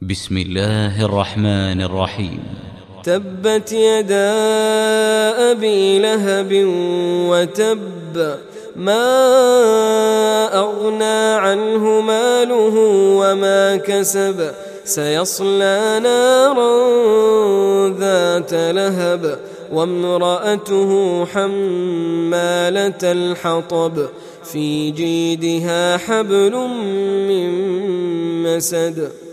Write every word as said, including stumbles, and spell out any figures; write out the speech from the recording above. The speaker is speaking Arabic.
بسم الله الرحمن الرحيم. تبت يدا أبي لهب وتب، ما أغنى عنه ماله وما كسب، سيصلى نارا ذات لهب وامرأته حمالة الحطب في جيدها حبل من مسد.